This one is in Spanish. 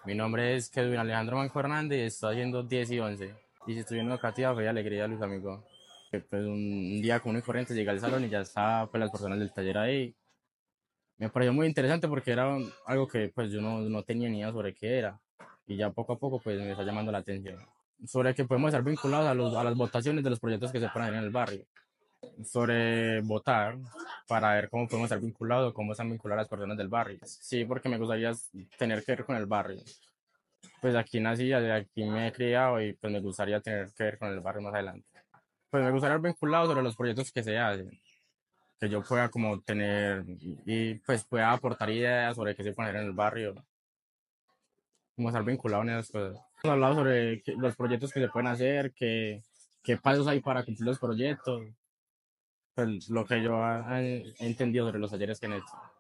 Mi nombre es Kevin Alejandro Manco Hernández y estoy haciendo 10 y 11. Y si estoy en educativa, fue alegría, Luis amigo. Que, pues, un día común y corriente llegué al salón y ya estaba pues, las personas del taller ahí. Me pareció muy interesante porque era algo que pues yo no tenía ni idea sobre qué era. Y ya poco a poco pues me está llamando la atención. Sobre que podemos estar vinculados a las votaciones de los proyectos que se pueden hacer en el barrio. Sobre votar para ver cómo podemos estar vinculados, cómo están vinculadas las personas del barrio. Sí, porque me gustaría tener que ver con el barrio. Pues aquí nací, aquí me he criado y pues me gustaría tener que ver con el barrio más adelante. Pues me gustaría estar vinculado sobre los proyectos que se hacen, que yo pueda como tener y pues pueda aportar ideas sobre qué se puede hacer en el barrio, como estar vinculado en esas cosas. Hemos hablado sobre los proyectos que se pueden hacer, qué pasos hay para cumplir los proyectos, pues lo que yo he entendido sobre los talleres que han hecho.